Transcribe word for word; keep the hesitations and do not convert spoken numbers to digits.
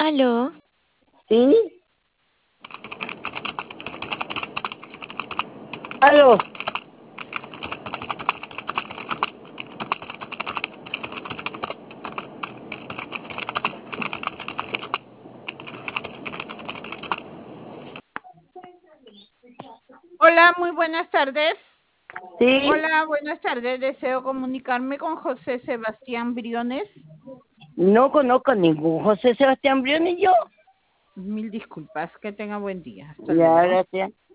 ¿Aló? ¿Sí? ¿Aló? Hola, muy buenas tardes. ¿Sí? Hola, buenas tardes. Deseo comunicarme con José Sebastián Briones. No conozco ningún José Sebastián Briones yo. Mil disculpas, que tenga buen día. Hasta Ya, luego. gracias.